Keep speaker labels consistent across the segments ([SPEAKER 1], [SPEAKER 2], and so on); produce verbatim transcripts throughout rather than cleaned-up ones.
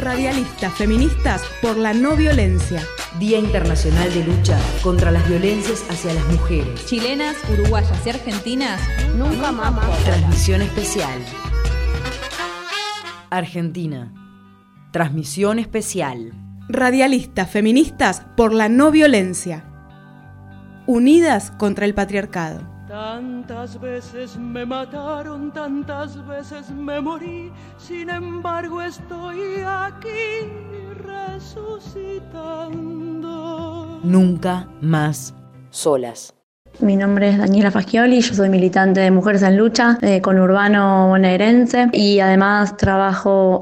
[SPEAKER 1] Radialistas feministas por la no violencia.
[SPEAKER 2] Día Internacional de Lucha contra las Violencias hacia las Mujeres.
[SPEAKER 3] Chilenas, uruguayas y argentinas, nunca más.
[SPEAKER 2] Transmisión especial. Argentina. Transmisión especial.
[SPEAKER 1] Radialistas feministas por la no violencia. Unidas contra el patriarcado.
[SPEAKER 4] Tantas veces me mataron, tantas veces me morí, sin embargo estoy aquí resucitando.
[SPEAKER 2] Nunca más solas.
[SPEAKER 5] Mi nombre es Daniela Faschioli, yo soy militante de Mujeres en Lucha, eh, conurbano bonaerense, y además trabajo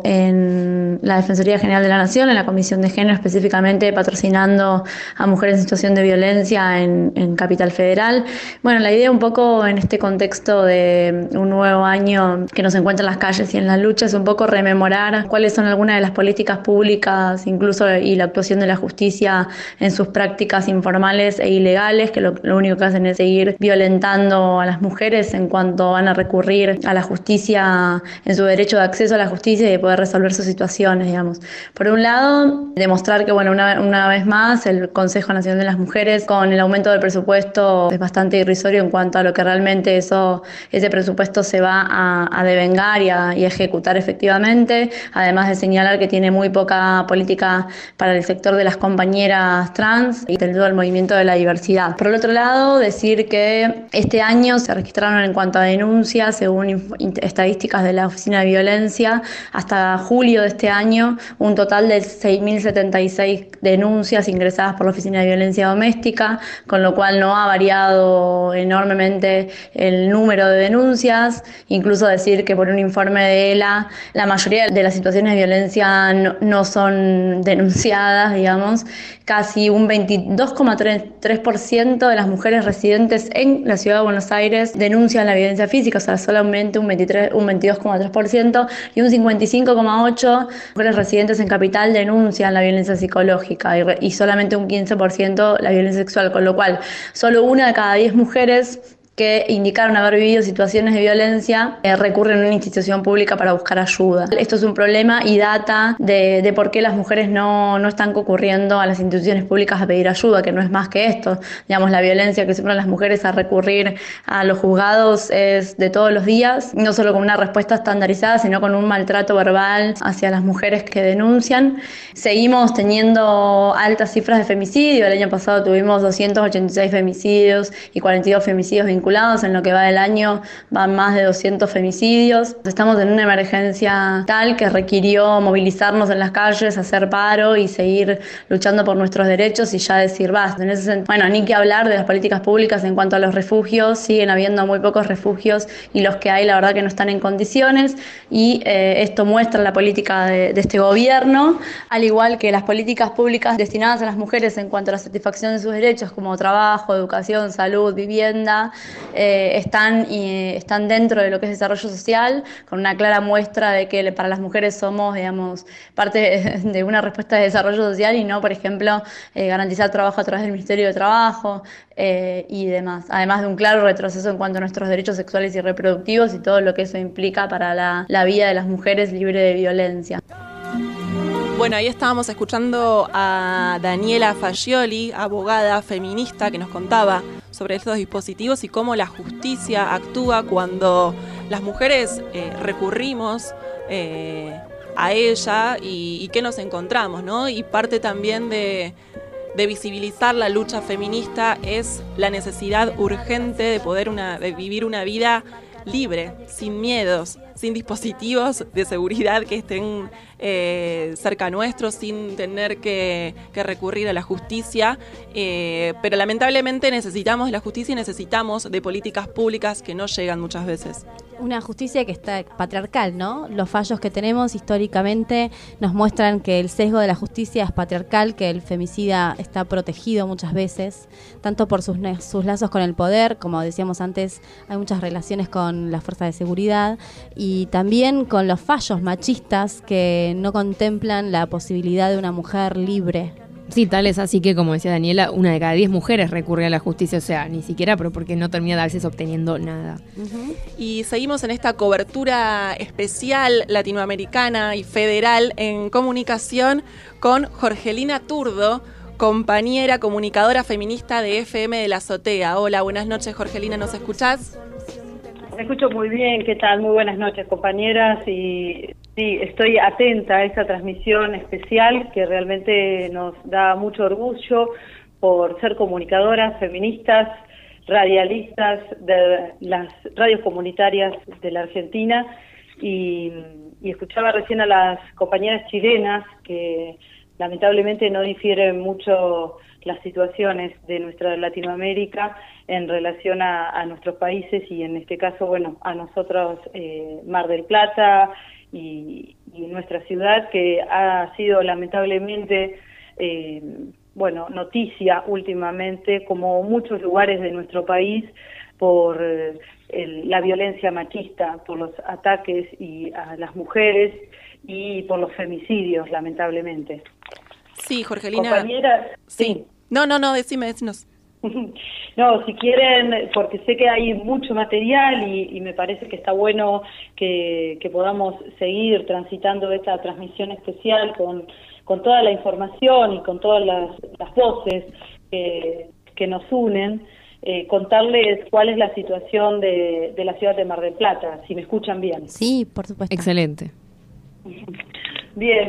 [SPEAKER 5] en la Defensoría General de la Nación, en la Comisión de Género, específicamente patrocinando a mujeres en situación de violencia en, en Capital Federal. Bueno, la idea un poco en este contexto de un nuevo año que nos encuentra en las calles y en la lucha es un poco rememorar cuáles son algunas de las políticas públicas, incluso y la actuación de la justicia en sus prácticas informales e ilegales, que lo, lo único que hacen es seguir violentando a las mujeres en cuanto van a recurrir a la justicia, en su derecho de acceso a la justicia y de poder resolver sus situaciones, digamos. Por un lado, demostrar que, bueno, una, una vez más, el Consejo Nacional de las Mujeres, con el aumento del presupuesto, es bastante irrisorio en cuanto a lo que realmente eso, ese presupuesto se va a, a devengar y a, y a ejecutar efectivamente, además de señalar que tiene muy poca política para el sector de las compañeras trans y todo el movimiento de la diversidad. Por el otro lado, decir que este año se registraron en cuanto a denuncias, según estadísticas de la Oficina de Violencia, hasta julio de este año, un total de seis mil setenta y seis denuncias ingresadas por la Oficina de Violencia Doméstica, con lo cual no ha variado enormemente el número de denuncias. Incluso decir que por un informe de E L A, la mayoría de las situaciones de violencia no, no son denunciadas, digamos. Casi un veintidós coma tres por ciento de las mujeres residentes en la ciudad de Buenos Aires denuncian la violencia física, o sea, solamente un, veintitrés, un veintidós coma tres por ciento, y un cincuenta y cinco coma ocho por ciento de mujeres residentes en Capital denuncian la violencia psicológica y, re, y solamente un quince por ciento la violencia sexual, con lo cual solo una de cada diez mujeres que indicaron haber vivido situaciones de violencia eh, recurren a una institución pública para buscar ayuda. Esto es un problema y data de, de por qué las mujeres no, no están concurriendo a las instituciones públicas a pedir ayuda, que no es más que esto. Digamos, la violencia que sufren las mujeres a recurrir a los juzgados es de todos los días, no solo con una respuesta estandarizada, sino con un maltrato verbal hacia las mujeres que denuncian. Seguimos teniendo altas cifras de femicidio. El año pasado tuvimos doscientos ochenta y seis femicidios y cuarenta y dos femicidios vinculados. En lo que va del año van más de doscientos femicidios. Estamos en una emergencia tal que requirió movilizarnos en las calles, hacer paro y seguir luchando por nuestros derechos y ya decir basta. En ese sentido, bueno, ni que hablar de las políticas públicas en cuanto a los refugios. Siguen habiendo muy pocos refugios y los que hay la verdad que no están en condiciones, y eh, esto muestra la política de, de este gobierno, al igual que las políticas públicas destinadas a las mujeres en cuanto a la satisfacción de sus derechos como trabajo, educación, salud, vivienda. Eh, están, y, están dentro de lo que es desarrollo social, con una clara muestra de que para las mujeres somos, digamos, parte de una respuesta de desarrollo social y no, por ejemplo, eh, garantizar trabajo a través del Ministerio de Trabajo eh, y demás. Además de un claro retroceso en cuanto a nuestros derechos sexuales y reproductivos y todo lo que eso implica para la, la vida de las mujeres libre de violencia.
[SPEAKER 6] Bueno, ahí estábamos escuchando a Daniela Faschioli, abogada feminista, que nos contaba sobre estos dispositivos y cómo la justicia actúa cuando las mujeres eh, recurrimos eh, a ella y, y qué nos encontramos, ¿no? Y parte también de, de visibilizar la lucha feminista es la necesidad urgente de poder una, de vivir una vida libre, sin miedos, sin dispositivos de seguridad que estén eh, cerca nuestro, sin tener que, que recurrir a la justicia, eh, pero lamentablemente necesitamos de la justicia y necesitamos de políticas públicas que no llegan muchas veces.
[SPEAKER 7] Una justicia que está patriarcal, ¿no? Los fallos que tenemos históricamente nos muestran que el sesgo de la justicia es patriarcal, que el femicida está protegido muchas veces, tanto por sus, sus lazos con el poder, como decíamos antes, hay muchas relaciones con la fuerza de seguridad, y también con los fallos machistas que no contemplan la posibilidad de una mujer libre
[SPEAKER 8] Sí, tal es así que, como decía Daniela, una de cada diez mujeres recurre a la justicia, o sea, ni siquiera, pero porque no termina de darse obteniendo nada.
[SPEAKER 6] Uh-huh. Y seguimos en esta cobertura especial latinoamericana y federal en comunicación con Jorgelina Turdo, compañera comunicadora feminista de F M de la Azotea. Hola, buenas noches, Jorgelina, ¿nos escuchás?
[SPEAKER 9] Me escucho muy bien, ¿qué tal? Muy buenas noches, compañeras, y sí, estoy atenta a esta transmisión especial que realmente nos da mucho orgullo por ser comunicadoras, feministas, radialistas de las radios comunitarias de la Argentina, y, y escuchaba recién a las compañeras chilenas que lamentablemente no difieren mucho las situaciones de nuestra Latinoamérica en relación a, a nuestros países y en este caso, bueno, a nosotros eh, Mar del Plata y, y nuestra ciudad, que ha sido lamentablemente, eh, bueno, noticia últimamente, como muchos lugares de nuestro país, por eh, el, la violencia machista, por los ataques y a las mujeres y por los femicidios, lamentablemente.
[SPEAKER 6] Sí, Jorgelina.
[SPEAKER 9] Compañeras,
[SPEAKER 6] sí.
[SPEAKER 9] sí.
[SPEAKER 6] No, no, no, decime, decinos.
[SPEAKER 9] No, si quieren, porque sé que hay mucho material y, y me parece que está bueno que, que podamos seguir transitando esta transmisión especial con, con toda la información y con todas las, las voces que, que nos unen, eh, contarles cuál es la situación de, de la ciudad de Mar del Plata, si me escuchan bien.
[SPEAKER 7] Sí, por supuesto.
[SPEAKER 8] Excelente.
[SPEAKER 9] Bien,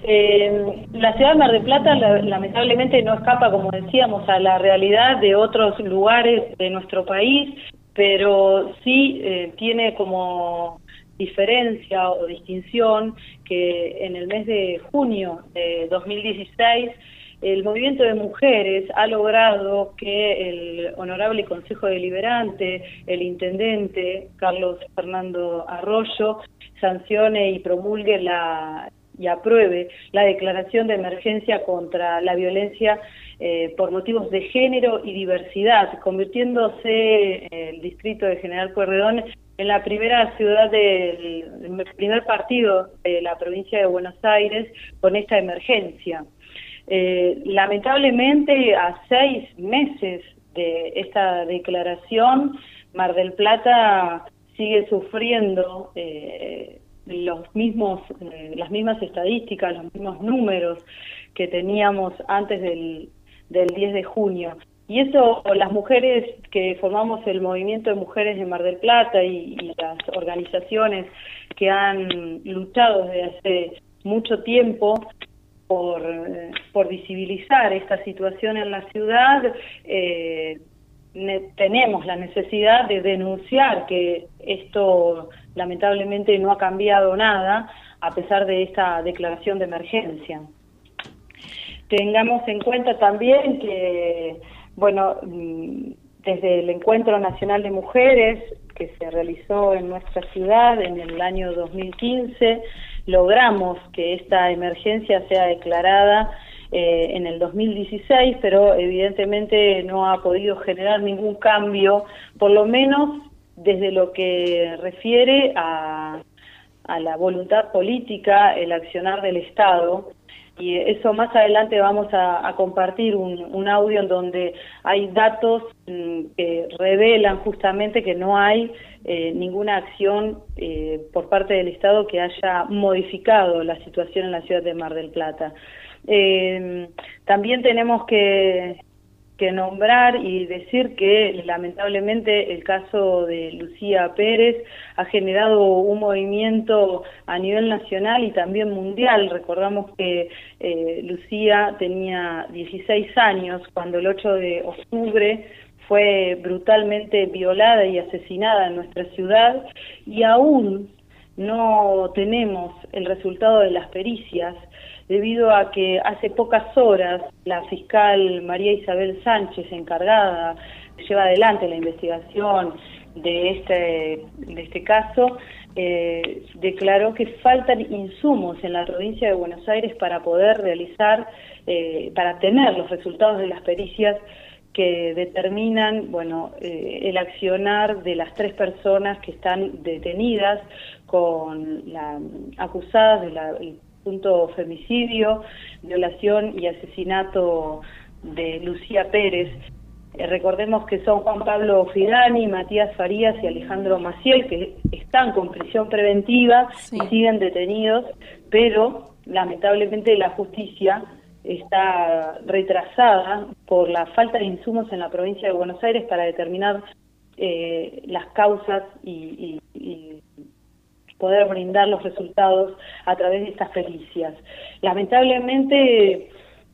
[SPEAKER 9] eh, la ciudad de Mar del Plata la, lamentablemente no escapa, como decíamos, a la realidad de otros lugares de nuestro país, pero sí eh, tiene como diferencia o distinción que en el mes de junio de dos mil dieciséis el movimiento de mujeres ha logrado que el Honorable Consejo Deliberante, el Intendente Carlos Fernando Arroyo, sancione y promulgue la y apruebe la declaración de emergencia contra la violencia eh, por motivos de género y diversidad, convirtiéndose el distrito de General Pueyrredón en la primera ciudad del el primer partido de la provincia de Buenos Aires con esta emergencia. Eh, lamentablemente, a seis meses de esta declaración, Mar del Plata sigue sufriendo eh, los mismos, eh, las mismas estadísticas, los mismos números que teníamos antes del, del diez de junio. Y eso, las mujeres que formamos el movimiento de mujeres de Mar del Plata y, y las organizaciones que han luchado desde hace mucho tiempo por, eh, por visibilizar esta situación en la ciudad, eh, tenemos la necesidad de denunciar que esto lamentablemente no ha cambiado nada a pesar de esta declaración de emergencia. Tengamos en cuenta también que, bueno, desde el Encuentro Nacional de Mujeres que se realizó en nuestra ciudad en el año dos mil quince, logramos que esta emergencia sea declarada Eh, en el dos mil dieciséis, pero evidentemente no ha podido generar ningún cambio, por lo menos desde lo que refiere a, a la voluntad política, el accionar del Estado, y eso más adelante vamos a, a compartir un, un audio en donde hay datos mmm, que revelan justamente que no hay eh, ninguna acción eh, por parte del Estado que haya modificado la situación en la ciudad de Mar del Plata. Eh, también tenemos que, que nombrar y decir que lamentablemente el caso de Lucía Pérez ha generado un movimiento a nivel nacional y también mundial. Recordamos que eh, Lucía tenía dieciséis años cuando el ocho de octubre fue brutalmente violada y asesinada en nuestra ciudad, y aún no tenemos el resultado de las pericias, debido a que hace pocas horas la fiscal María Isabel Sánchez, encargada, lleva adelante la investigación de este, de este caso, eh, declaró que faltan insumos en la provincia de Buenos Aires para poder realizar, eh, para tener los resultados de las pericias que determinan, bueno, eh, el accionar de las tres personas que están detenidas con la acusadas de la presunto femicidio, violación y asesinato de Lucía Pérez. Eh, recordemos que son Juan Pablo Fidani, Matías Farías y Alejandro Maciel, que están con prisión preventiva sí. y siguen detenidos, pero lamentablemente la justicia está retrasada por la falta de insumos en la provincia de Buenos Aires para determinar eh, las causas y, y, y poder brindar los resultados a través de estas pericias. Lamentablemente,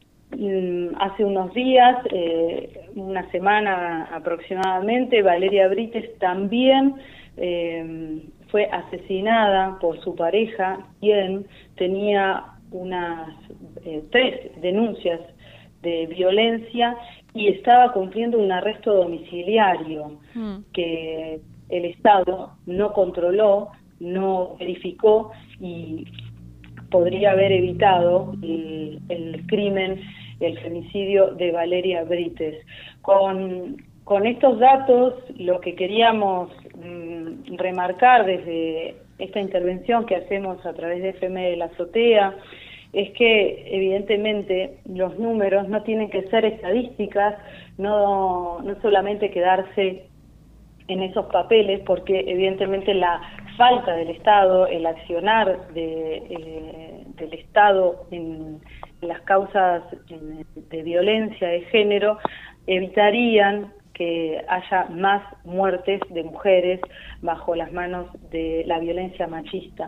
[SPEAKER 9] hace unos días, eh, una semana aproximadamente, Valeria Brites también eh, fue asesinada por su pareja, quien tenía unas eh, tres denuncias de violencia y estaba cumpliendo un arresto domiciliario mm. que el Estado no controló, no verificó y podría haber evitado el, el crimen, el femicidio de Valeria Brites. Con, con estos datos, lo que queríamos mmm, remarcar desde esta intervención que hacemos a través de F M de la Azotea es que evidentemente los números no tienen que ser estadísticas, no, no solamente quedarse en esos papeles, porque evidentemente la falta del Estado, el accionar de, eh, del Estado en las causas de violencia de género evitarían que haya más muertes de mujeres bajo las manos de la violencia machista.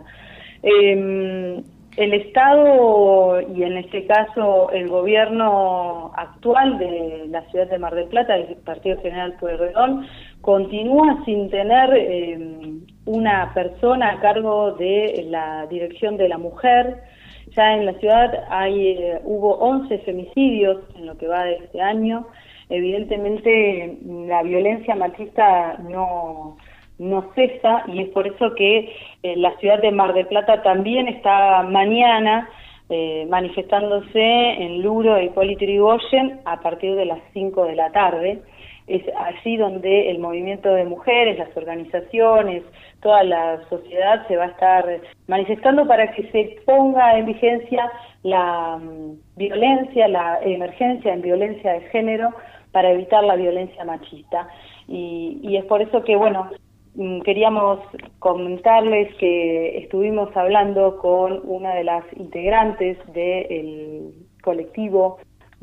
[SPEAKER 9] Eh, el Estado, y en este caso el gobierno actual de la ciudad de Mar del Plata, el Partido General Pueyrredón, continúa sin tener eh, una persona a cargo de la dirección de la mujer. Ya en la ciudad hay eh, hubo once femicidios en lo que va de este año. Evidentemente la violencia machista no, no cesa y es por eso que eh, la ciudad de Mar del Plata también está mañana eh, manifestándose en Luro e Hipólito Yrigoyen a partir de las cinco de la tarde. Es allí donde el movimiento de mujeres, las organizaciones, toda la sociedad se va a estar manifestando para que se ponga en vigencia la um, violencia, la emergencia en violencia de género para evitar la violencia machista. Y, y es por eso que, bueno, queríamos comentarles que estuvimos hablando con una de las integrantes del colectivo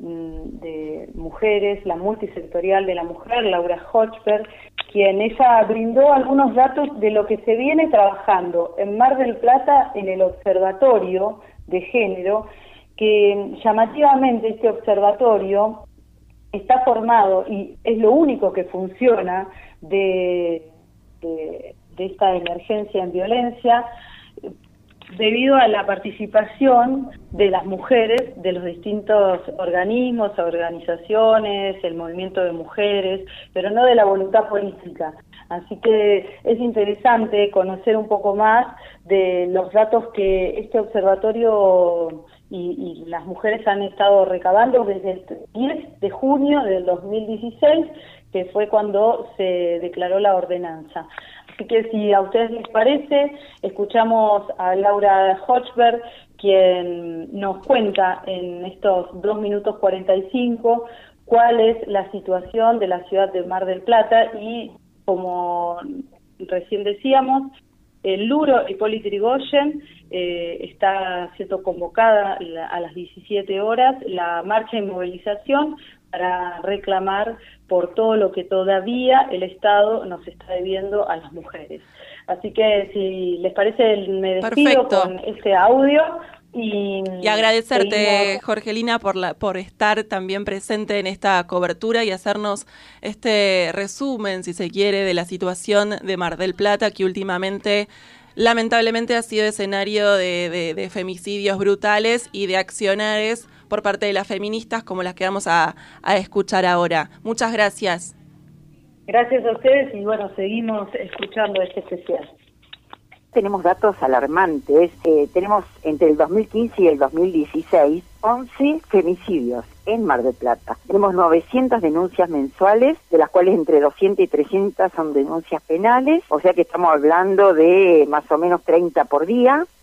[SPEAKER 9] de mujeres, la multisectorial de la mujer, Laura Hochberg, quien ella brindó algunos datos de lo que se viene trabajando en Mar del Plata en el Observatorio de Género, que llamativamente este observatorio está formado y es lo único que funciona de, de, de esta emergencia en violencia, debido a la participación de las mujeres de los distintos organismos, organizaciones, el movimiento de mujeres, pero no de la voluntad política. Así que es interesante conocer un poco más de los datos que este observatorio y, y las mujeres han estado recabando desde el diez de junio del dos mil dieciséis, que fue cuando se declaró la ordenanza. Así que si a ustedes les parece, escuchamos a Laura Hochberg, quien nos cuenta en estos dos minutos cuarenta y cinco cuál es la situación de la ciudad de Mar del Plata y, como recién decíamos, el Luro e Hipólito Yrigoyen eh, está siendo convocada la, a las diecisiete horas la marcha y movilización para reclamar por todo lo que todavía el Estado nos está debiendo a las mujeres. Así que si les parece, me despido Perfecto. Con este audio. Y,
[SPEAKER 6] y agradecerte, seguimos. Jorgelina, por, la, por estar también presente en esta cobertura y hacernos este resumen, si se quiere, de la situación de Mar del Plata, que últimamente lamentablemente ha sido escenario de, de, de femicidios brutales y de accionares por parte de las feministas, como las que vamos a, a escuchar ahora. Muchas gracias.
[SPEAKER 9] Gracias a ustedes y bueno, seguimos escuchando este especial.
[SPEAKER 10] Tenemos datos alarmantes. Eh, tenemos entre el dos mil quince y el dos mil dieciséis once femicidios en Mar del Plata. Tenemos novecientas denuncias mensuales, de las cuales entre doscientas y trescientas son denuncias penales, o sea que estamos hablando de más o menos treinta por día.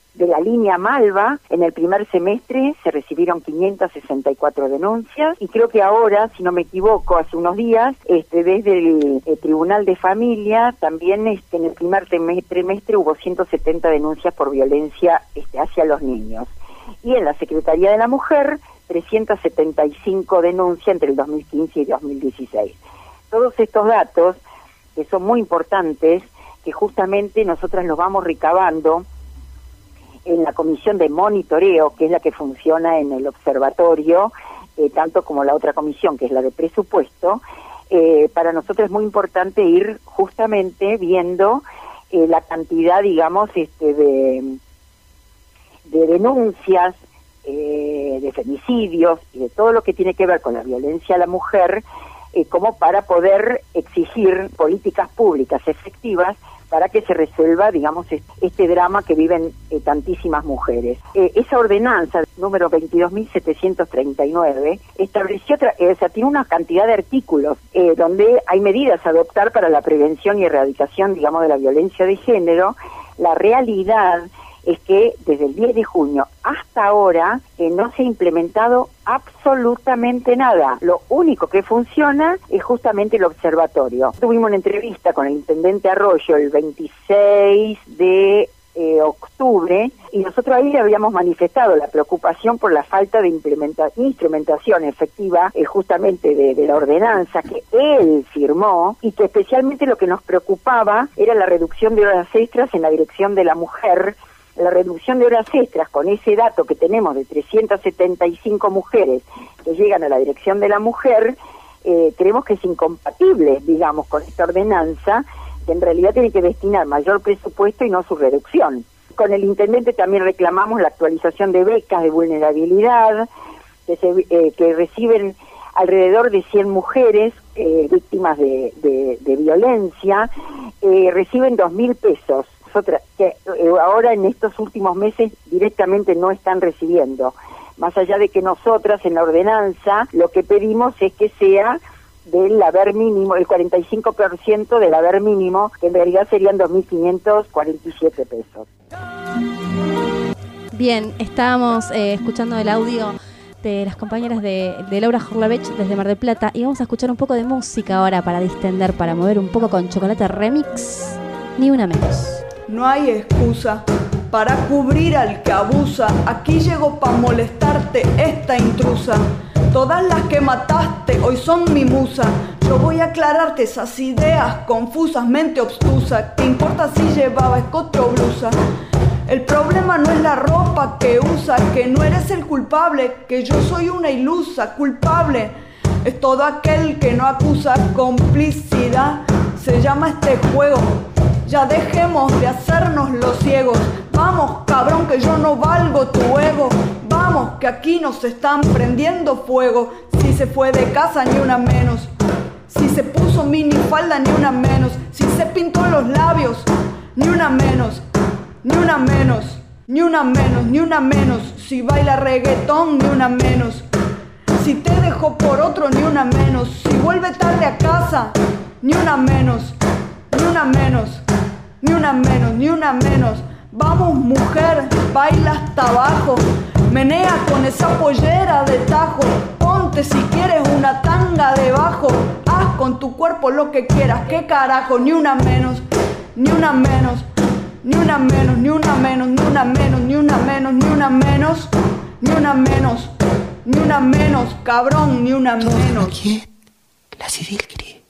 [SPEAKER 10] De la línea Malva, en el primer semestre se recibieron quinientas sesenta y cuatro denuncias y creo que ahora, si no me equivoco, hace unos días, este, desde el, el Tribunal de Familia, también este, en el primer trimestre hubo ciento setenta denuncias por violencia este, hacia los niños. Y en la Secretaría de la Mujer, trescientas setenta y cinco denuncias entre el dos mil quince y dos mil dieciséis. Todos estos datos, que son muy importantes, que justamente nosotras los vamos recabando en la comisión de monitoreo, que es la que funciona en el observatorio, eh, tanto como la otra comisión, que es la de presupuesto. Eh, para nosotros es muy importante ir justamente viendo eh, la cantidad, digamos, este, de, de denuncias, eh, de femicidios y de todo lo que tiene que ver con la violencia a la mujer, eh, como para poder exigir políticas públicas efectivas para que se resuelva, digamos, este drama que viven eh, tantísimas mujeres. Eh, esa ordenanza, número veintidós mil setecientos treinta y nueve, estableció, eh, o sea, tiene una cantidad de artículos eh, donde hay medidas a adoptar para la prevención y erradicación, digamos, de la violencia de género. La realidad es que desde el diez de junio hasta ahora eh, no se ha implementado absolutamente nada. Lo único que funciona es justamente el observatorio. Tuvimos una entrevista con el intendente Arroyo el veintiséis de eh, octubre y nosotros ahí le habíamos manifestado la preocupación por la falta de implementa- instrumentación efectiva eh, justamente de, de la ordenanza que él firmó, y que especialmente lo que nos preocupaba era la reducción de horas extras en la dirección de la mujer. La reducción de horas extras, con ese dato que tenemos de trescientas setenta y cinco mujeres que llegan a la dirección de la mujer, eh, creemos que es incompatible, digamos, con esta ordenanza, que en realidad tiene que destinar mayor presupuesto y no su reducción. Con el intendente también reclamamos la actualización de becas de vulnerabilidad, que, se, eh, que reciben alrededor de cien mujeres eh, víctimas de, de, de violencia, eh, reciben dos mil pesos. Otras que eh, ahora en estos últimos meses directamente no están recibiendo, más allá de que nosotras en la ordenanza lo que pedimos es que sea del haber mínimo, el cuarenta y cinco por ciento del haber mínimo, que en realidad serían dos mil quinientos cuarenta y siete pesos.
[SPEAKER 7] Bien, estábamos eh, escuchando el audio de las compañeras de, de Laura Jorlavech desde Mar del Plata, y vamos a escuchar un poco de música ahora para distender, para mover un poco con Chocolate Remix, Ni Una Menos.
[SPEAKER 4] No hay excusa para cubrir al que abusa. Aquí llegó pa' molestarte esta intrusa. Todas las que mataste hoy son mi musa. Yo voy a aclararte esas ideas confusas, mente obstusa. ¿Qué importa si llevaba escote o blusa? El problema no es la ropa que usa, que no eres el culpable, que yo soy una ilusa. Culpable es todo aquel que no acusa. Complicidad se llama este juego. Ya dejemos de hacernos los ciegos. Vamos, cabrón, que yo no valgo tu ego. Vamos, que aquí nos están prendiendo fuego. Si se fue de casa, ni una menos. Si se puso minifalda, ni una menos. Si se pintó los labios, ni una menos. Ni una menos, ni una menos, ni una menos. Si baila reggaetón, ni una menos. Si te dejó por otro, ni una menos. Si vuelve tarde a casa, ni una menos. Ni una menos, ni una menos, ni una menos. Vamos, mujer, baila hasta abajo. Menea con esa pollera de tajo. Ponte si quieres una tanga debajo. Haz con tu cuerpo lo que quieras. ¿Qué carajo? Ni una menos, ni una menos. Ni una menos, ni una menos, ni una menos, ni una menos, ni una menos. Ni una menos, ni una menos, cabrón, ni una menos.
[SPEAKER 11] La Sidilkri.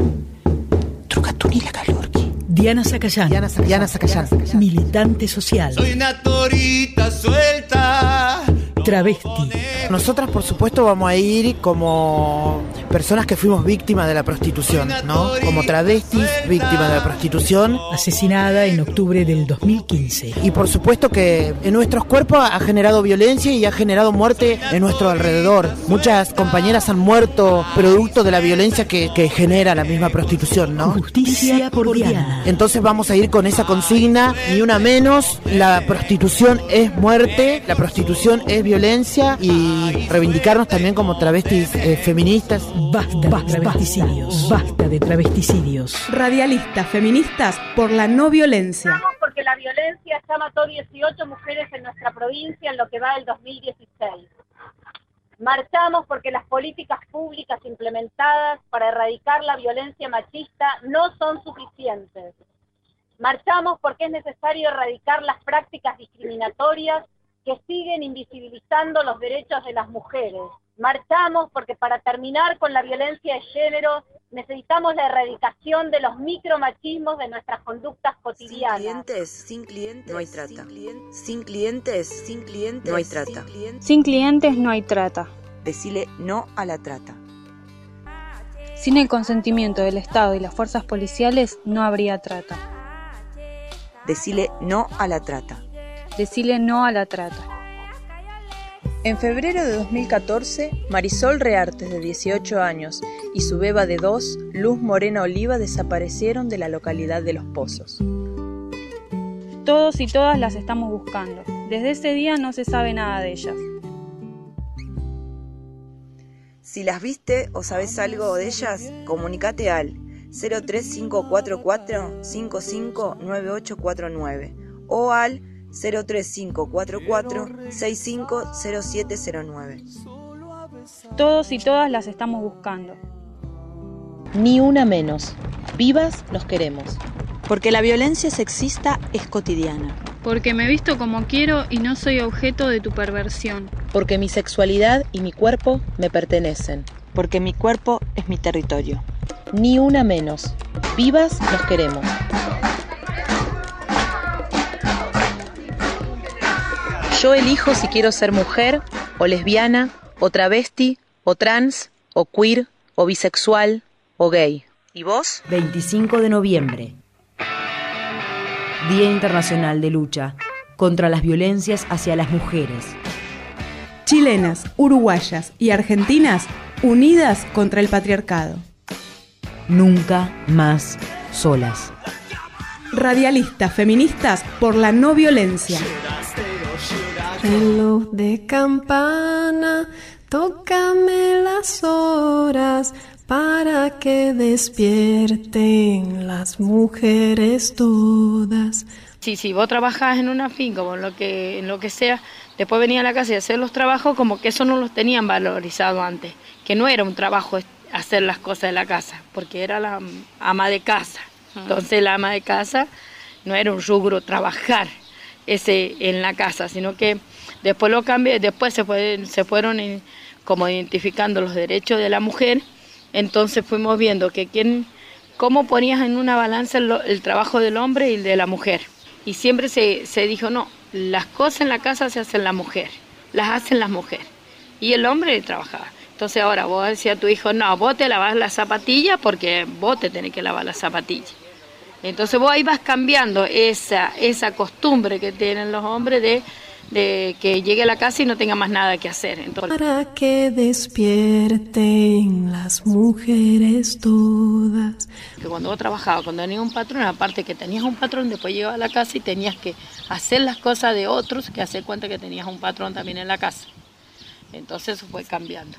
[SPEAKER 11] Trucatuni la Calurki.
[SPEAKER 12] Diana Zacayán.
[SPEAKER 11] Diana Zacayán. Diana Zacayán.
[SPEAKER 12] Militante social.
[SPEAKER 13] Soy una torita suelta.
[SPEAKER 12] Travesti.
[SPEAKER 11] Nosotras, por supuesto, vamos a ir como personas que fuimos víctimas de la prostitución, ¿no? Como travestis víctimas de la prostitución.
[SPEAKER 12] Asesinada en octubre del dos mil quince.
[SPEAKER 11] Y por supuesto que en nuestros cuerpos ha generado violencia y ha generado muerte en nuestro alrededor. Muchas compañeras han muerto producto de la violencia que, que genera la misma prostitución, ¿no?
[SPEAKER 12] Justicia por Diana.
[SPEAKER 11] Entonces vamos a ir con esa consigna, ni una menos. La prostitución es muerte, la prostitución es violencia, y reivindicarnos también como travestis eh, feministas.
[SPEAKER 12] Basta, basta de travesticidios. Basta de travesticidios.
[SPEAKER 1] Radialistas feministas por la no violencia.
[SPEAKER 10] Porque
[SPEAKER 14] porque la violencia ya mató dieciocho mujeres en nuestra provincia en lo que va del dos mil dieciséis. Marchamos porque las políticas públicas implementadas para erradicar la violencia machista no son suficientes. Marchamos porque es necesario erradicar las prácticas discriminatorias que siguen invisibilizando los derechos de las mujeres. Marchamos porque para terminar con la violencia de género necesitamos la erradicación de los micromachismos de nuestras conductas cotidianas.
[SPEAKER 15] Sin clientes, sin clientes, no hay trata. Sin clientes, sin clientes, no hay trata.
[SPEAKER 16] Sin clientes no hay trata.
[SPEAKER 15] Decile no a la trata.
[SPEAKER 16] Sin el consentimiento del Estado y las fuerzas policiales no habría trata.
[SPEAKER 15] Decile no a la trata.
[SPEAKER 16] Decile no a la trata.
[SPEAKER 17] En febrero de dos mil catorce, Marisol Reartes, de dieciocho años, y su beba de dos, Luz Morena Oliva, desaparecieron de la localidad de Los Pozos.
[SPEAKER 16] Todos y todas las estamos buscando. Desde ese día no se sabe nada de ellas.
[SPEAKER 15] Si las viste o sabes algo de ellas, comunícate al cero tres cinco cuatro cuatro cinco cinco nueve ocho cuatro nueve o al cero tres cinco cuatro cuatro seis cinco cero siete cero nueve.
[SPEAKER 16] Todos y todas las estamos buscando.
[SPEAKER 18] Ni una menos. Vivas nos queremos.
[SPEAKER 19] Porque la violencia sexista es cotidiana.
[SPEAKER 16] Porque me visto como quiero y no soy objeto de tu perversión.
[SPEAKER 18] Porque mi sexualidad y mi cuerpo me pertenecen.
[SPEAKER 19] Porque mi cuerpo es mi territorio.
[SPEAKER 18] Ni una menos. Vivas nos queremos. Yo elijo si quiero ser mujer, o lesbiana, o travesti, o trans, o queer, o bisexual, o gay. ¿Y vos?
[SPEAKER 2] veinticinco de noviembre. Día Internacional de Lucha contra las Violencias hacia las Mujeres.
[SPEAKER 1] Chilenas, uruguayas y argentinas unidas contra el patriarcado.
[SPEAKER 2] Nunca más solas.
[SPEAKER 1] Radialistas feministas por la no violencia.
[SPEAKER 20] Reloj de campana, tócame las horas para que despierten las mujeres todas.
[SPEAKER 21] Sí, si vos trabajás en una finca o en lo que, en lo que sea, después venía a la casa y hacer los trabajos como que eso no los tenían valorizado antes, que no era un trabajo hacer las cosas de la casa, porque era la ama de casa. Entonces la ama de casa no era un rubro trabajar ese en la casa, sino que después lo cambié, después se, fue, se fueron in, como identificando los derechos de la mujer, entonces fuimos viendo que quién, cómo ponías en una balanza el, el trabajo del hombre y el de la mujer. Y siempre se, se dijo, no, las cosas en la casa se hacen la mujer, las hacen las mujeres, y el hombre trabajaba. Entonces ahora vos decías a tu hijo, no, vos te lavas la zapatilla porque vos te tenés que lavar la zapatilla. Entonces vos ahí vas cambiando esa, esa costumbre que tienen los hombres de, de que llegue a la casa y no tenga más nada que hacer. Entonces,
[SPEAKER 20] para que despierten las mujeres todas.
[SPEAKER 21] Que cuando vos trabajabas, cuando tenías un patrón, aparte que tenías un patrón, después llegabas a la casa y tenías que hacer las cosas de otros, que hacer cuenta que tenías un patrón también en la casa. Entonces eso fue cambiando.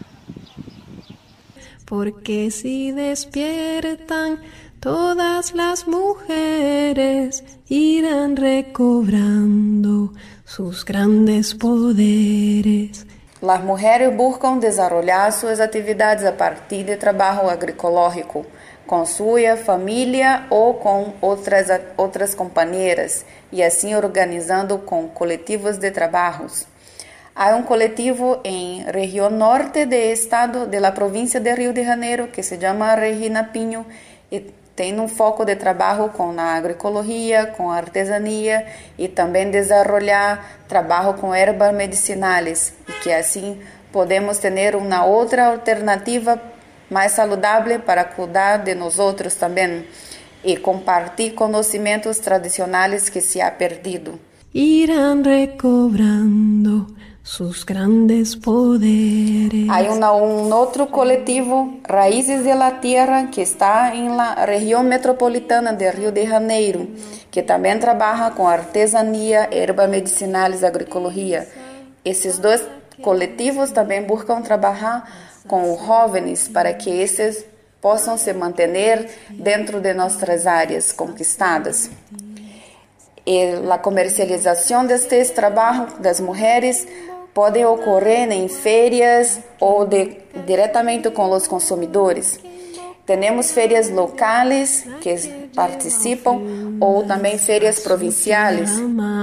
[SPEAKER 20] Porque si despiertan todas las mujeres, irán recobrando sus grandes poderes.
[SPEAKER 22] Las mujeres buscan desarrollar suas atividades a partir de trabalho agroecológico, com sua família ou com outras, outras companheiras, e assim organizando com coletivos de trabalhos. Há um coletivo em região norte do estado, da província de Rio de Janeiro, que se chama Regina Pinho, e tem um foco de trabalho com a agroecologia, com a artesania e também desenvolver trabalho com ervas medicinais, e que assim podemos ter uma outra alternativa mais saudável para cuidar de nós outros também e compartilhar conhecimentos tradicionais que se ha perdido.
[SPEAKER 20] Irán recobrando sus grandes poderes.
[SPEAKER 22] Hay una, un otro colectivo, Raíces de la Tierra, que está en la región metropolitana de Río de Janeiro, que también trabaja con artesanía, herbas medicinales, agroecología. Esses dois coletivos também buscam trabalhar com jóvenes para que esses possam se manter dentro de nossas áreas conquistadas. E a comercialização destes trabalhos das mulheres pode ocorrer em feiras ou de, diretamente com os consumidores. Temos feiras locais que participam ou também feiras provinciais.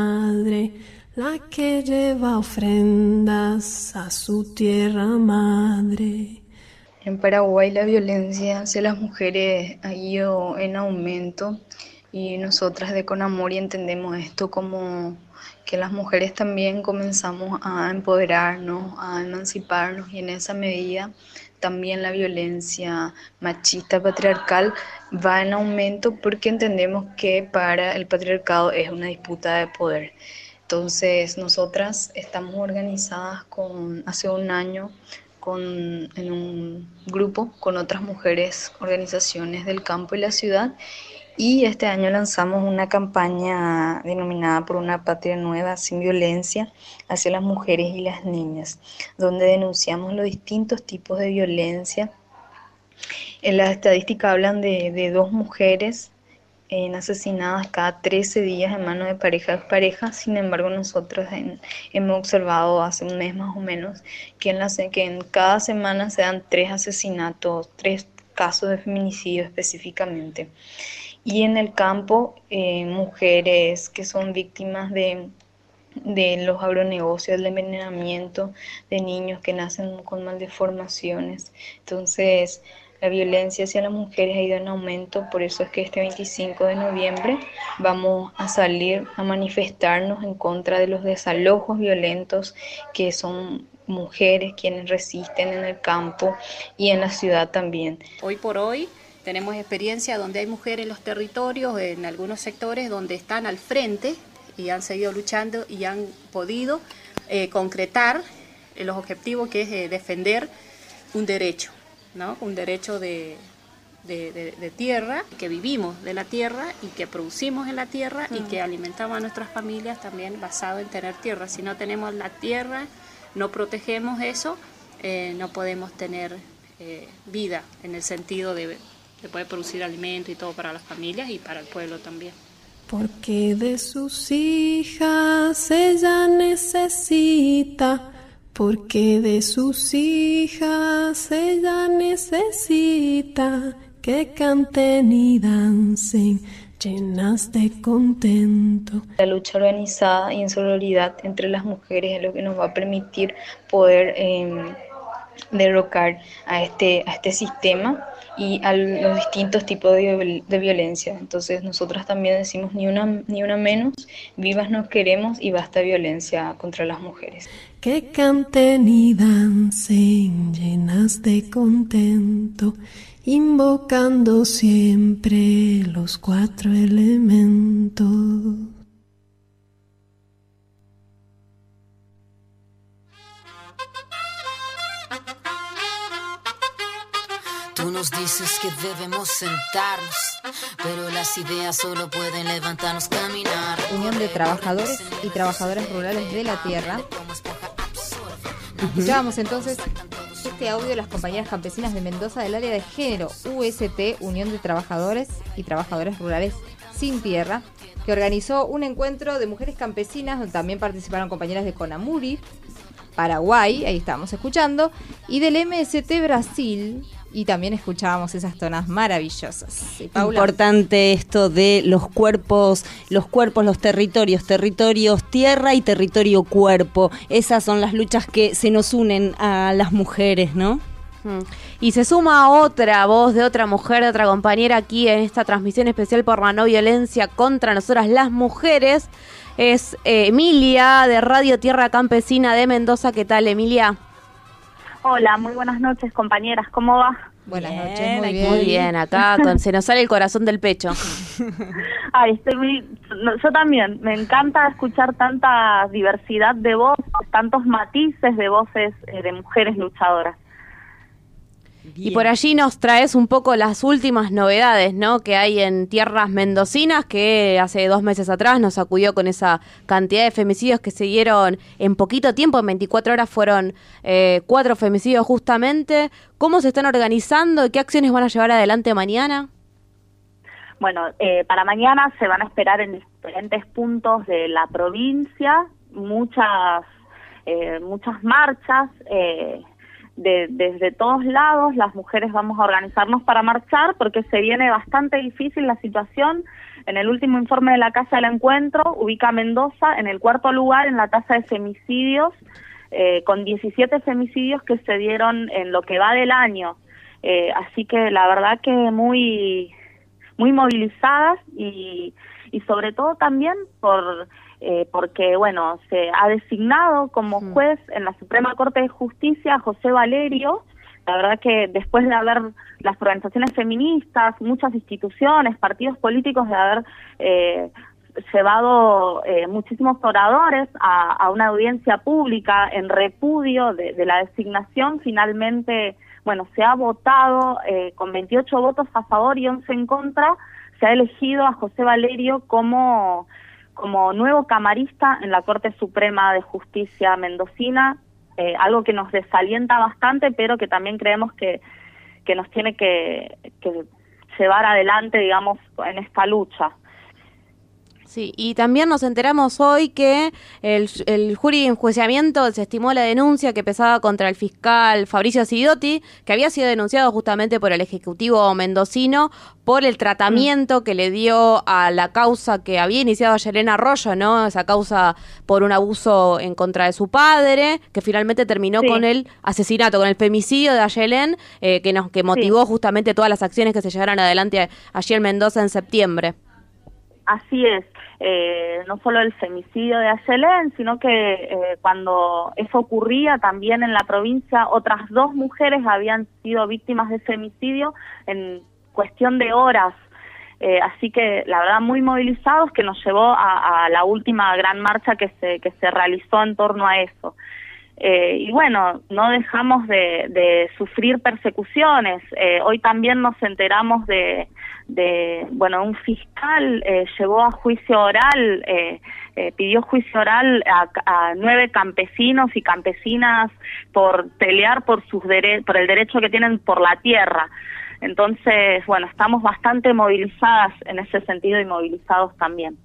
[SPEAKER 20] La que lleva ofrendas a su tierra madre.
[SPEAKER 3] En Paraguay la violencia hacia las mujeres ha ido en aumento y nosotras de Conamori entendemos esto como que las mujeres también comenzamos a empoderarnos, a emanciparnos y en esa medida también la violencia machista patriarcal va en aumento porque entendemos que para el patriarcado es una disputa de poder. Entonces, nosotras estamos organizadas con, hace un año con, en un grupo con otras mujeres, organizaciones del campo y la ciudad, y este año lanzamos una campaña denominada Por una Patria Nueva sin Violencia hacia las mujeres y las niñas, donde denunciamos los distintos tipos de violencia. En la estadística hablan de, de dos mujeres En asesinadas cada trece días en manos de pareja de pareja. Sin embargo, nosotros en, hemos observado hace un mes más o menos que en, la, que en cada semana se dan tres asesinatos, tres casos de feminicidio específicamente. Y en el campo, eh, mujeres que son víctimas de, de los agronegocios, del envenenamiento de niños que nacen con maldeformaciones. Entonces, la violencia hacia las mujeres ha ido en aumento, por eso es que este veinticinco de noviembre vamos a salir a manifestarnos en contra de los desalojos violentos que son mujeres quienes resisten en el campo y en la ciudad también.
[SPEAKER 5] Hoy por hoy tenemos experiencia donde hay mujeres en los territorios, en algunos sectores donde están al frente y han seguido luchando y han podido eh, concretar los objetivos que es eh, defender un derecho, ¿no? Un derecho de, de, de, de tierra, que vivimos de la tierra y que producimos en la tierra mm. y que alimentamos a nuestras familias también basado en tener tierra. Si no tenemos la tierra, no protegemos eso, eh, no podemos tener eh, vida en el sentido de, de poder producir alimento y todo para las familias y para el pueblo también.
[SPEAKER 20] Porque de sus hijas ella necesita, porque de sus hijas ella necesita que canten y dancen llenas de contento.
[SPEAKER 3] La lucha organizada y en solidaridad entre las mujeres es lo que nos va a permitir poder eh, derrocar a este, a este sistema y a los distintos tipos de, de violencia. Entonces nosotras también decimos ni una, ni una menos, vivas nos queremos y basta violencia contra las mujeres.
[SPEAKER 20] Que canten y dancen llenas de contento, invocando siempre los cuatro elementos.
[SPEAKER 23] Tú nos dices que debemos sentarnos, pero las ideas solo pueden levantarnos, caminar.
[SPEAKER 24] Unión de Trabajadores y Trabajadoras Rurales de la Tierra. Escuchábamos entonces este audio de las compañeras campesinas de Mendoza del área de género, U S T, Unión de Trabajadores y Trabajadoras Rurales sin Tierra, que organizó un encuentro de mujeres campesinas, donde también participaron compañeras de Conamuri, Paraguay, ahí estábamos escuchando, y del M S T Brasil, y también escuchábamos esas tonas maravillosas. Sí, Paula.
[SPEAKER 25] Importante esto de los cuerpos, los cuerpos, los territorios, territorios tierra y territorio cuerpo. Esas son las luchas que se nos unen a las mujeres, ¿no?
[SPEAKER 26] Mm. Y se suma otra voz de otra mujer, de otra compañera aquí en esta transmisión especial por la no violencia contra nosotras las mujeres. Es eh, Emilia de Radio Tierra Campesina de Mendoza. ¿Qué tal, Emilia?
[SPEAKER 27] Hola, muy buenas noches, compañeras. ¿Cómo va?
[SPEAKER 26] Buenas bien, noches, muy bien. Muy bien, acá con, se nos sale el corazón del pecho.
[SPEAKER 27] Ay, estoy muy... No, yo también, me encanta escuchar tanta diversidad de voces, tantos matices de voces eh, de mujeres luchadoras.
[SPEAKER 26] Bien. Y por allí nos traes un poco las últimas novedades, ¿no? Que hay en tierras mendocinas, que hace dos meses atrás nos sacudió con esa cantidad de femicidios que se dieron en poquito tiempo, en veinticuatro horas fueron eh, cuatro femicidios justamente. ¿Cómo se están organizando y qué acciones van a llevar adelante mañana?
[SPEAKER 27] Bueno, eh, para mañana se van a esperar en diferentes puntos de la provincia muchas eh, muchas marchas eh, de, desde todos lados. Las mujeres vamos a organizarnos para marchar porque se viene bastante difícil la situación. En el último informe de la Casa del Encuentro ubica a Mendoza en el cuarto lugar en la tasa de femicidios, eh, con diecisiete femicidios que se dieron en lo que va del año. Eh, así que la verdad que muy muy movilizadas y, y sobre todo también por eh, porque, bueno, se ha designado como juez en la Suprema Corte de Justicia a José Valerio. La verdad que después de haber las organizaciones feministas, muchas instituciones, partidos políticos de haber eh, llevado eh, muchísimos oradores a, a una audiencia pública en repudio de, de la designación, finalmente, bueno, se ha votado eh, con veintiocho votos a favor y once en contra, se ha elegido a José Valerio como, como nuevo camarista en la Corte Suprema de Justicia mendocina, eh, algo que nos desalienta bastante, pero que también creemos que, que nos tiene que, que llevar adelante, digamos, en esta lucha.
[SPEAKER 26] Sí, y también nos enteramos hoy que el, el jury de enjuiciamiento desestimó la denuncia que pesaba contra el fiscal Fabricio Sidotti, que había sido denunciado justamente por el Ejecutivo mendocino por el tratamiento mm. que le dio a la causa que había iniciado Ayelén Arroyo, ¿no? Esa causa por un abuso en contra de su padre, que finalmente terminó sí. con el asesinato, con el femicidio de Ayelén, eh, que, nos, que motivó sí. justamente todas las acciones que se llevaron adelante allí en Mendoza en septiembre.
[SPEAKER 27] Así es, eh, no solo el femicidio de Ayelén, sino que eh, cuando eso ocurría también en la provincia, otras dos mujeres habían sido víctimas de femicidio en cuestión de horas. Eh, así que la verdad muy movilizados, que nos llevó a, a la última gran marcha que se, que se realizó en torno a eso. Eh, y bueno, no dejamos de, de sufrir persecuciones. Eh, hoy también nos enteramos de, de bueno, un fiscal eh, llevó a juicio oral, eh, eh, pidió juicio oral a, a nueve campesinos y campesinas por pelear por sus dere- por el derecho que tienen por la tierra. Entonces, bueno, estamos bastante movilizadas en ese sentido y movilizados también.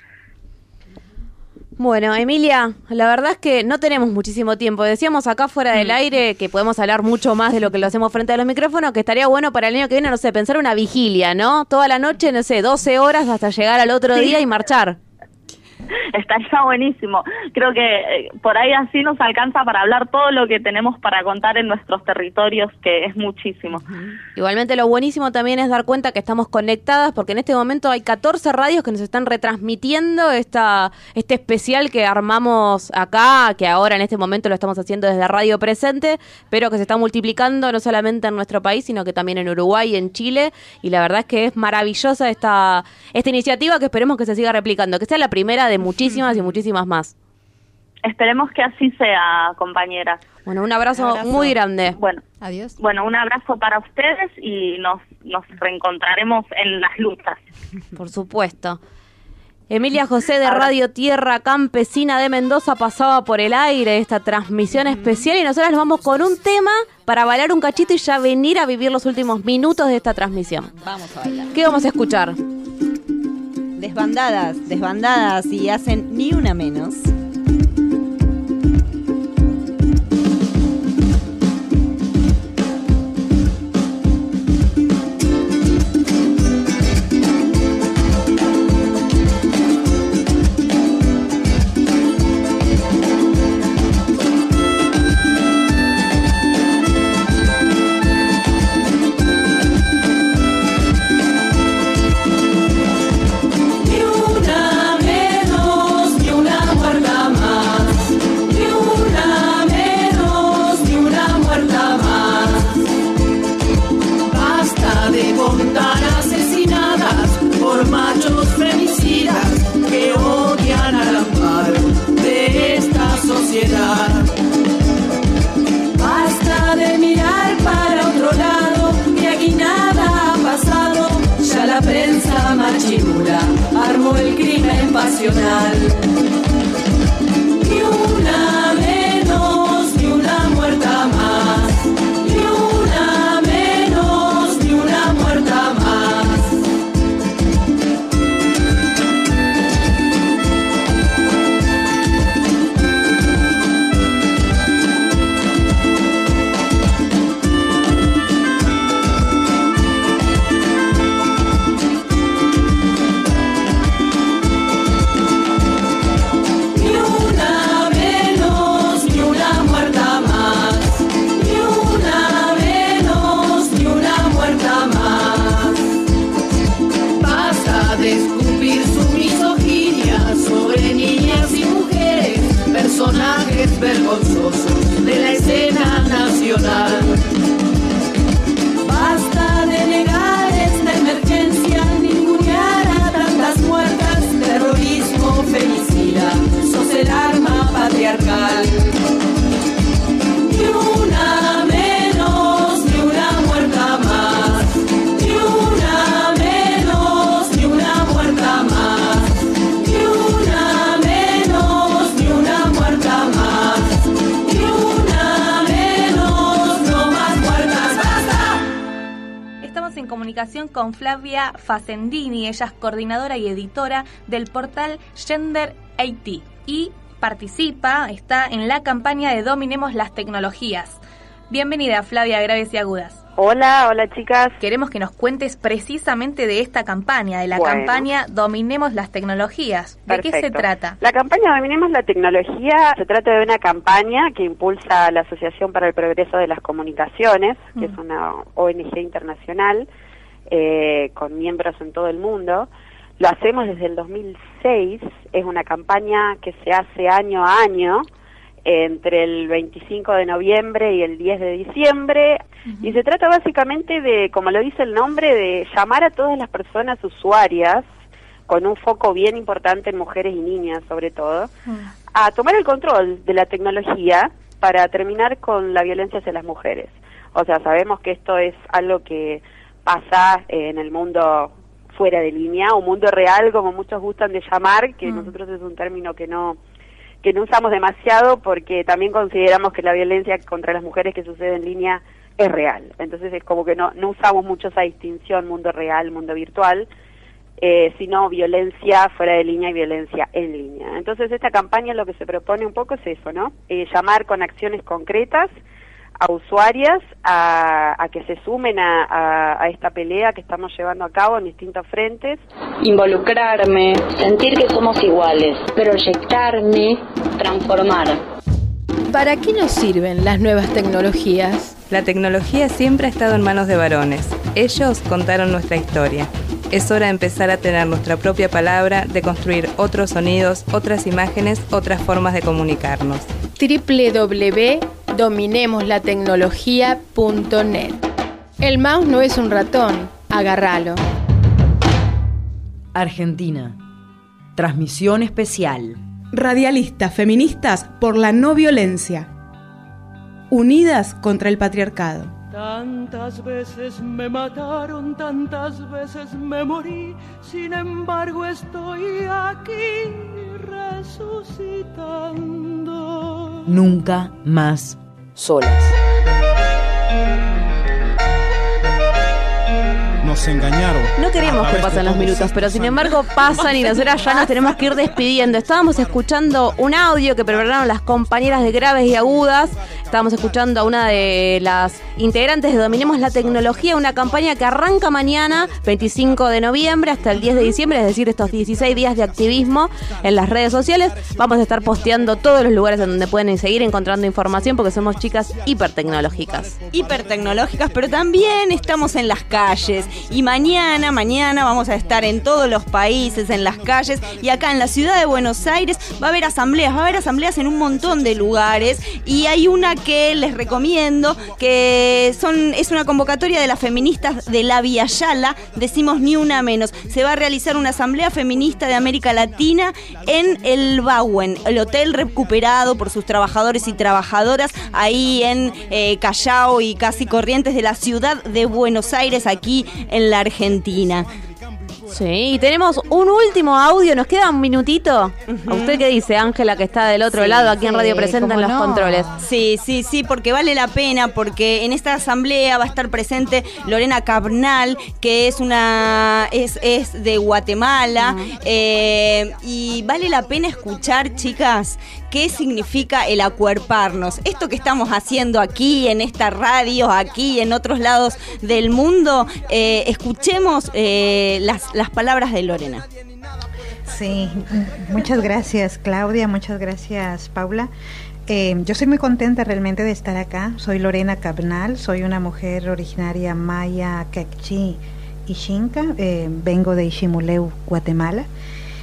[SPEAKER 26] Bueno, Emilia, la verdad es que no tenemos muchísimo tiempo. Decíamos acá fuera del aire que podemos hablar mucho más de lo que lo hacemos frente a los micrófonos, que estaría bueno para el año que viene, no sé, pensar una vigilia, ¿no? Toda la noche, no sé, doce horas hasta llegar al otro sí. día y marchar.
[SPEAKER 27] Estaría buenísimo. Creo que eh, por ahí así nos alcanza para hablar todo lo que tenemos para contar en nuestros territorios, que es muchísimo.
[SPEAKER 26] Uh-huh. Igualmente lo buenísimo también es dar cuenta que estamos conectadas, porque en este momento hay catorce radios que nos están retransmitiendo esta este especial que armamos acá, que ahora en este momento lo estamos haciendo desde Radio Presente, pero que se está multiplicando no solamente en nuestro país, sino que también en Uruguay y en Chile, y la verdad es que es maravillosa esta, esta iniciativa, que esperemos que se siga replicando, que sea la primera de muchísimas y muchísimas más.
[SPEAKER 27] Esperemos que así sea, compañeras.
[SPEAKER 26] Bueno, un abrazo, un abrazo muy grande.
[SPEAKER 27] Bueno,
[SPEAKER 24] adiós.
[SPEAKER 27] Bueno, un abrazo para ustedes y nos, nos reencontraremos en las luchas.
[SPEAKER 26] Por supuesto. Emilia José de Radio Tierra Campesina de Mendoza pasaba por el aire esta transmisión especial, y nosotros nos vamos con un tema para bailar un cachito y ya venir a vivir los últimos minutos de esta transmisión.
[SPEAKER 25] Vamos a bailar.
[SPEAKER 26] ¿Qué vamos a escuchar?
[SPEAKER 25] Desbandadas, desbandadas y hacen ni una menos.
[SPEAKER 4] Ni una menos, ni una guarda. vergonzosos de la escena nacional. Basta de negar esta emergencia, ningunear a tantas muertas, terrorismo femicida, sos el arma patriarcal. Ni una menos, ni una muerta más, ni una menos, ni una muerta más, ni una menos, ni una muerta más, ni una menos, no más muertas, basta.
[SPEAKER 6] Estamos en comunicación con Flavia Facendini, ella es coordinadora y editora del portal Gender Haití y participa, está en la campaña de Dominemos las Tecnologías. Bienvenida, Flavia, Graves y Agudas.
[SPEAKER 7] Hola, hola chicas.
[SPEAKER 6] Queremos que nos cuentes precisamente de esta campaña, de la
[SPEAKER 7] bueno.
[SPEAKER 6] campaña Dominemos las Tecnologías. ¿De
[SPEAKER 7] Perfecto.
[SPEAKER 6] qué se trata?
[SPEAKER 7] La campaña Dominemos la Tecnología se trata de una campaña que impulsa la Asociación para el Progreso de las Comunicaciones, mm. que es una O N G internacional eh, con miembros en todo el mundo. Lo hacemos desde el dos mil seis, es una campaña que se hace año a año, entre el veinticinco de noviembre y el diez de diciembre, uh-huh. y se trata básicamente de, como lo dice el nombre, de llamar a todas las personas usuarias, con un foco bien importante en mujeres y niñas sobre todo, uh-huh. a tomar el control de la tecnología para terminar con la violencia hacia las mujeres. O sea, sabemos que esto es algo que pasa en el mundo fuera de línea, un mundo real, como muchos gustan de llamar, que mm. nosotros es un término que no que no usamos demasiado porque también consideramos que la violencia contra las mujeres que sucede en línea es real. Entonces es como que no, no usamos mucho esa distinción, mundo real, mundo virtual, eh, sino violencia fuera de línea y violencia en línea. Entonces esta campaña lo que se propone un poco es eso, ¿no? Eh, llamar con acciones concretas a usuarias a, a que se sumen a, a, a esta pelea que estamos llevando a cabo en distintos frentes.
[SPEAKER 8] Involucrarme, sentir que somos iguales, proyectarme, transformar.
[SPEAKER 9] ¿Para qué nos sirven las nuevas tecnologías?
[SPEAKER 11] La tecnología siempre ha estado en manos de varones. Ellos contaron nuestra historia. Es hora de empezar a tener nuestra propia palabra, de construir otros sonidos, otras imágenes, otras formas de comunicarnos.
[SPEAKER 9] doble u doble u doble u punto dominemos la tecnología punto net. El mouse no es un ratón, agárralo.
[SPEAKER 2] Argentina. Transmisión especial.
[SPEAKER 1] Radialistas feministas por la no violencia. Unidas contra el patriarcado.
[SPEAKER 4] Tantas veces me mataron, tantas veces me morí, sin embargo estoy aquí resucitando.
[SPEAKER 2] Nunca más solas.
[SPEAKER 13] Nos engañaron.
[SPEAKER 26] No queremos que pasen los minutos, pero sin embargo pasan y nosotras ya nos tenemos que ir despidiendo. Estábamos escuchando un audio que prepararon las compañeras de Graves y Agudas. Estábamos escuchando a una de las integrantes de Dominemos la Tecnología, una campaña que arranca mañana, veinticinco de noviembre, hasta el diez de diciembre, es decir, estos dieciséis días de activismo en las redes sociales. Vamos a estar posteando todos los lugares en donde pueden seguir encontrando información, porque somos chicas hipertecnológicas.
[SPEAKER 25] Hipertecnológicas, pero también estamos en las calles. Y mañana, mañana vamos a estar en todos los países, en las calles, y acá en la ciudad de Buenos Aires va a haber asambleas, va a haber asambleas en un montón de lugares, y hay una que les recomiendo, que son es una convocatoria de las feministas de la Via Yala, decimos ni una menos. Se va a realizar una asamblea feminista de América Latina en el Bauen, el hotel recuperado por sus trabajadores y trabajadoras, ahí en eh, Callao y casi Corrientes de la ciudad de Buenos Aires, aquí en la Argentina.
[SPEAKER 26] Sí, y tenemos un último audio, nos queda un minutito. Uh-huh. ¿A usted qué dice, Ángela, que está del otro sí, lado aquí sí, en Radio Presenta en los no? controles?
[SPEAKER 25] Sí, sí, sí, porque vale la pena, porque en esta asamblea va a estar presente Lorena Cabnal, que es una es, es de Guatemala, uh-huh. eh, y vale la pena escuchar, chicas, qué significa el acuerparnos. Esto que estamos haciendo aquí, en esta radio, aquí, en otros lados del mundo, eh, escuchemos eh, las, las palabras de Lorena.
[SPEAKER 28] Sí, muchas gracias, Claudia, muchas gracias, Paula. Eh, yo soy muy contenta realmente de estar acá. Soy Lorena Cabnal, soy una mujer originaria maya, quechí y xinca. Eh, vengo de Iximuleu, Guatemala.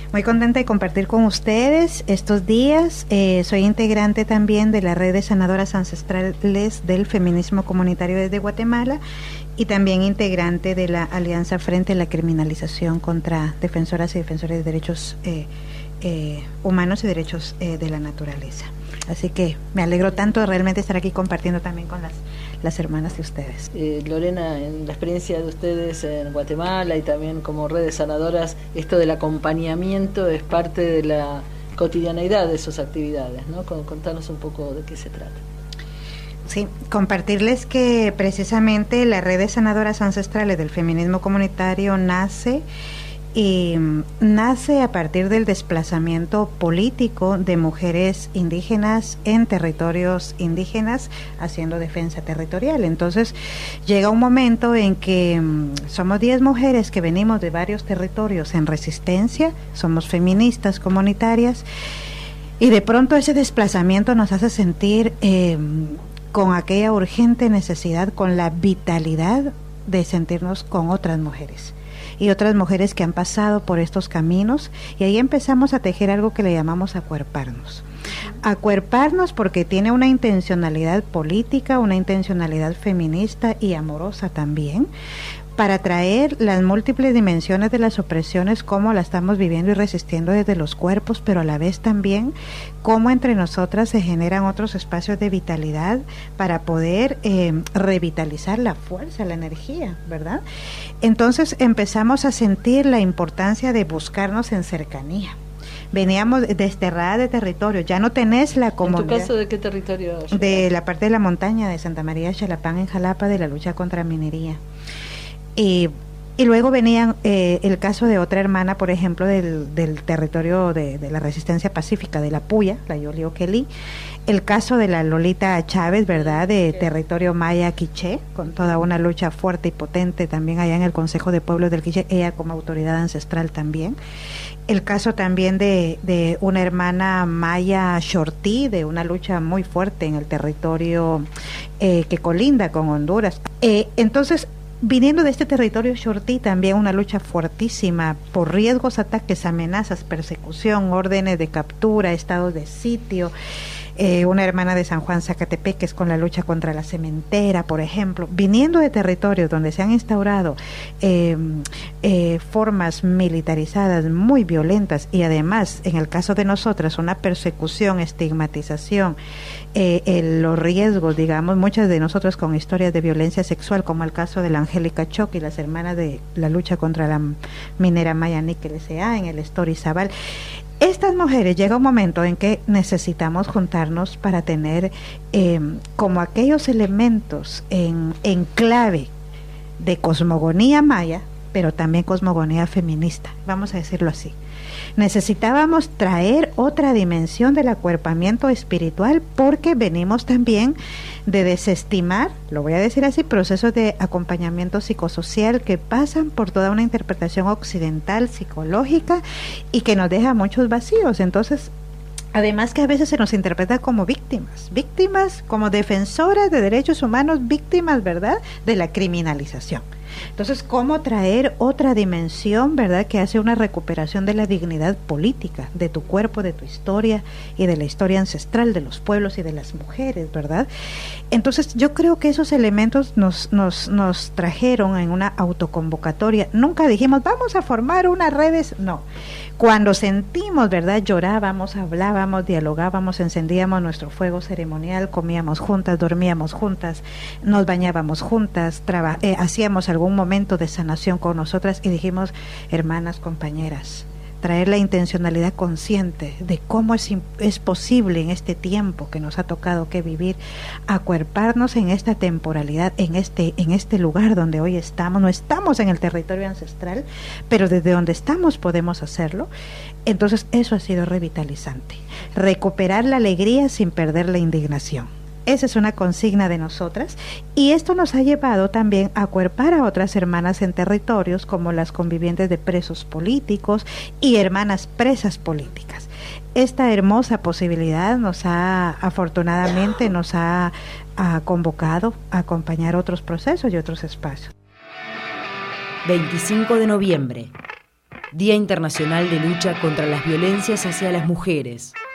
[SPEAKER 28] Muy contenta de compartir con ustedes estos días. Eh, soy integrante también de la red de sanadoras ancestrales del feminismo comunitario desde Guatemala y también integrante de la Alianza Frente a la Criminalización contra Defensoras y Defensores de Derechos eh, eh, Humanos y Derechos eh, de la Naturaleza. Así que me alegro tanto de realmente estar aquí compartiendo también con las, las hermanas de ustedes.
[SPEAKER 10] Eh, Lorena, en la experiencia de ustedes en Guatemala y también como redes sanadoras, esto del acompañamiento es parte de la cotidianeidad de sus actividades, ¿no? Contanos un poco de qué se trata.
[SPEAKER 28] Sí, compartirles que precisamente la red de sanadoras ancestrales del feminismo comunitario nace y nace a partir del desplazamiento político de mujeres indígenas en territorios indígenas haciendo defensa territorial. Entonces llega un momento en que um, somos diez mujeres que venimos de varios territorios en resistencia, somos feministas comunitarias y de pronto ese desplazamiento nos hace sentir eh, con aquella urgente necesidad, con la vitalidad de sentirnos con otras mujeres y otras mujeres que han pasado por estos caminos, y ahí empezamos a tejer algo que le llamamos acuerparnos. Acuerparnos porque tiene una intencionalidad política, una intencionalidad feminista y amorosa también, para traer las múltiples dimensiones de las opresiones, cómo la estamos viviendo y resistiendo desde los cuerpos, pero a la vez también cómo entre nosotras se generan otros espacios de vitalidad para poder eh, revitalizar la fuerza, la energía, ¿verdad? Entonces empezamos a sentir la importancia de buscarnos en cercanía. Veníamos desterrada de territorio, ya no tenés la comunidad.
[SPEAKER 10] ¿En tu caso de qué territorio?
[SPEAKER 28] De la parte de la montaña de Santa María Xalapán en Jalapa, de la lucha contra minería. Y, y luego venían eh, el caso de otra hermana, por ejemplo, del, del territorio de, de la resistencia pacífica de la Puya, la Yoli Oquelí, el caso de la Lolita Chávez, ¿verdad?, de territorio maya quiché, con toda una lucha fuerte y potente también allá en el Consejo de Pueblos del Quiché, ella como autoridad ancestral también. El caso también de, de una hermana maya Xortí, de una lucha muy fuerte en el territorio eh, que colinda con Honduras. Eh, entonces, viniendo de este territorio Xortí, también una lucha fuertísima por riesgos, ataques, amenazas, persecución, órdenes de captura, estados de sitio. Eh, una hermana de San Juan Zacatepeques con la lucha contra la cementera, por ejemplo, viniendo de territorios donde se han instaurado eh, eh, formas militarizadas muy violentas y además, en el caso de nosotras, una persecución, estigmatización, eh, eh, los riesgos, digamos, muchas de nosotras con historias de violencia sexual, como el caso de la Angélica Choc y las hermanas de la lucha contra la minera maya Níquel S A en el Estor Izabal. Estas mujeres llega un momento en que necesitamos juntarnos para tener eh, como aquellos elementos en, en clave de cosmogonía maya, pero también cosmogonía feminista, vamos a decirlo así. Necesitábamos traer otra dimensión del acuerpamiento espiritual porque venimos también de desestimar, lo voy a decir así, procesos de acompañamiento psicosocial que pasan por toda una interpretación occidental, psicológica y que nos deja muchos vacíos. Entonces, además que a veces se nos interpreta como víctimas, víctimas como defensoras de derechos humanos, víctimas, ¿verdad?, de la criminalización. Entonces, ¿cómo traer otra dimensión, verdad, que hace una recuperación de la dignidad política, de tu cuerpo, de tu historia y de la historia ancestral de los pueblos y de las mujeres, verdad? Entonces, yo creo que esos elementos nos, nos, nos trajeron en una autoconvocatoria. Nunca dijimos, vamos a formar unas redes, no. Cuando sentimos, ¿verdad?, llorábamos, hablábamos, dialogábamos, encendíamos nuestro fuego ceremonial, comíamos juntas, dormíamos juntas, nos bañábamos juntas, traba- eh, hacíamos algún momento de sanación con nosotras y dijimos, hermanas, compañeras, traer la intencionalidad consciente de cómo es, es posible en este tiempo que nos ha tocado que vivir, acuerparnos en esta temporalidad, en este, en este lugar donde hoy estamos. No estamos en el territorio ancestral, pero desde donde estamos podemos hacerlo. Entonces eso ha sido revitalizante. Recuperar la alegría sin perder la indignación. Esa es una consigna de nosotras y esto nos ha llevado también a acuerpar a otras hermanas en territorios como las convivientes de presos políticos y hermanas presas políticas. Esta hermosa posibilidad nos ha, afortunadamente, nos ha, ha convocado a acompañar otros procesos y otros espacios.
[SPEAKER 2] veinticinco de noviembre. Día Internacional de Lucha contra las Violencias hacia las Mujeres.